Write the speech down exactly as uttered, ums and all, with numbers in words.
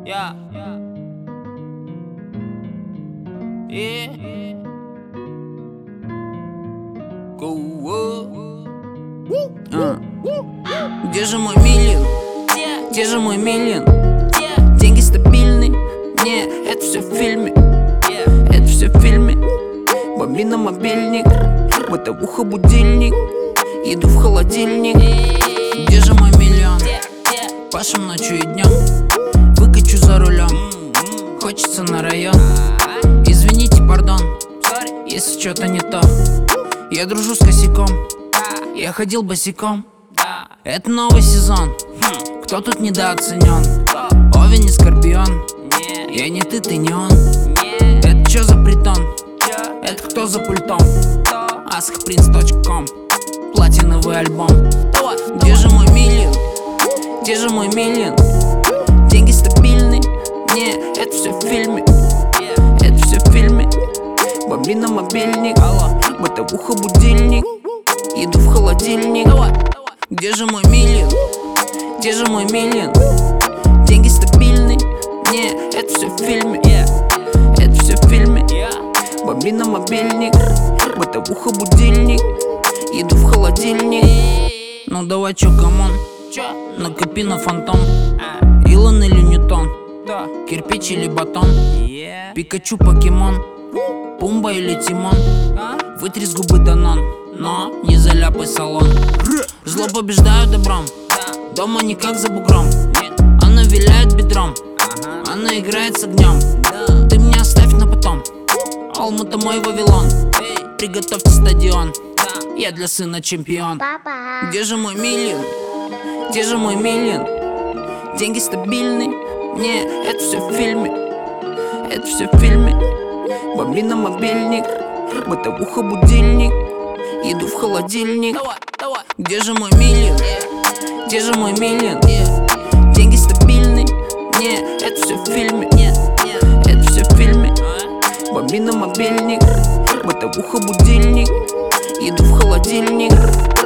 Yeah. Yeah. Go. Uh. Где же мой миллион? Где же мой миллион? Деньги стабильны? Не, это все в фильме. Это все в фильме. Бомбина мобильник, бытовуха будильник, еду в холодильник. Где же мой миллион? Пашем ночью и днем, выкачу за рулем. Хочется на район. Извините, пардон, если что-то не то. Я дружу с косяком, я ходил босиком. Это новый сезон, кто тут недооценен? Овен и Скорпион, я не ты, ты не он. Это чё за притон? Это кто за пультом? ask prince точка ком, платиновый альбом. Где же мой миллион? Где же мой миллион? Деньги стабильны? Не, это все в фильме. Это все в фильме. Бомбина мобильник, бытовуха будильник, еду в холодильник. Где же мой миллион? Где же мой миллион? Деньги стабильны? Не, это все в фильме. Это все в фильме. Бомбина мобильник, бытовуха будильник, еду в холодильник. Ну давай чё, камон, накопи на фантом. Илон или Ньютон, кирпич или батон, Пикачу, покемон, Пумба или Тимон. Вытри с губы Данон, но не заляпай салон. Зло побеждаю добром, дома никак за бугром. Она виляет бедром, она играет с огнем. Ты меня оставь на потом, Алмата мой Вавилон. Приготовьте стадион, я для сына чемпион. Где же мой миллион? Где же мой миллион? Деньги стабильны? Не, это все в фильме. Это все в фильме. Бомбина мобильник, бытовуха будильник, еду в холодильник. Где же мой миллион? Где же мой миллион? Деньги стабильны? Не, это все в фильме. Это все в фильме. Бомбина мобильник, бытовуха будильник, еду в холодильник.